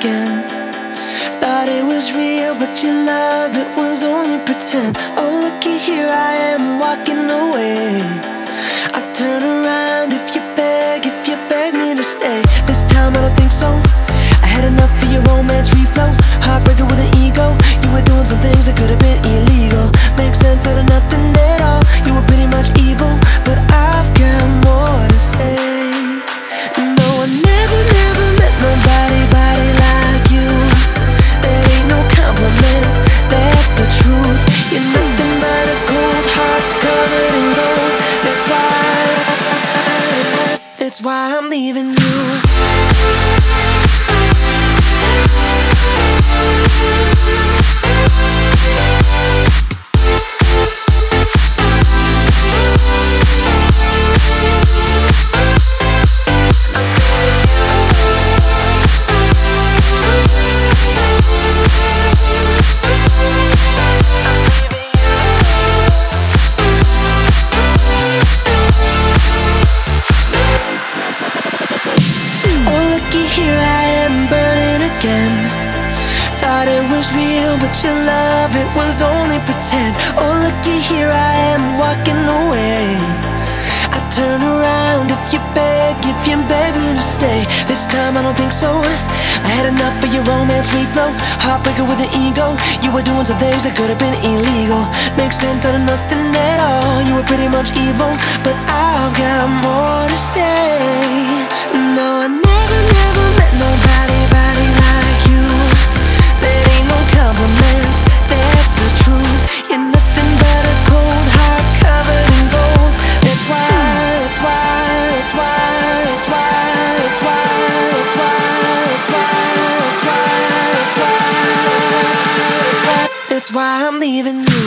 again. Thought it was real, but your love, it was only pretend. Oh, looky here, I am walking away. I turn around if you beg me to stay. This time I don't think so. I had enough of your romance reflow. Heartbreaker with an ego. You were doing some things that could have been illegal. Makes sense out of nothing at all. You were pretty much evil, but I've got more to say. No, I never met nobody like you. There ain't no compliment, that's the truth. You're nothing but a cold heart covered in gold. That's why I'm leaving you. Here I am burning again. Thought it was real, but your love, it was only pretend. Oh, looky here, I am walking away. I turn around if you beg me to stay. This time I don't think so. I had enough of your romance reflow. Heartbreaker with an ego. You were doing some things that could have been illegal. Makes sense out of nothing at all. You were pretty much evil, but I've got more to say. No, I never met nobody like you. There ain't no compliment, that's the truth. You're nothing but a cold heart covered in gold. That's why I'm leaving you.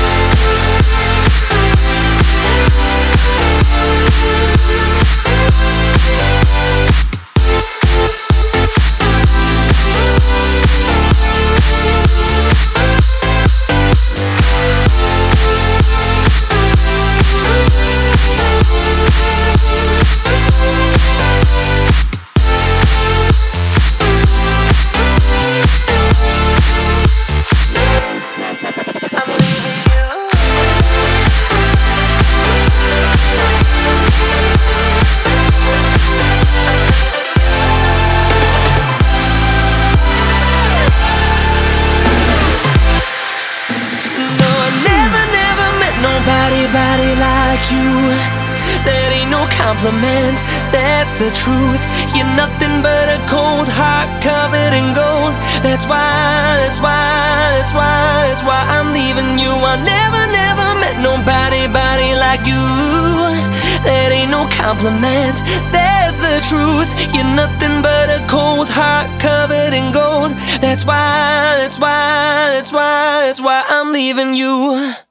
Nobody like you. That ain't no compliment, that's the truth. You're nothing but a cold heart covered in gold. That's why I'm leaving you. I never met nobody like you. That ain't no compliment, that's the truth. You're nothing but a cold heart covered in gold. That's why I'm leaving you.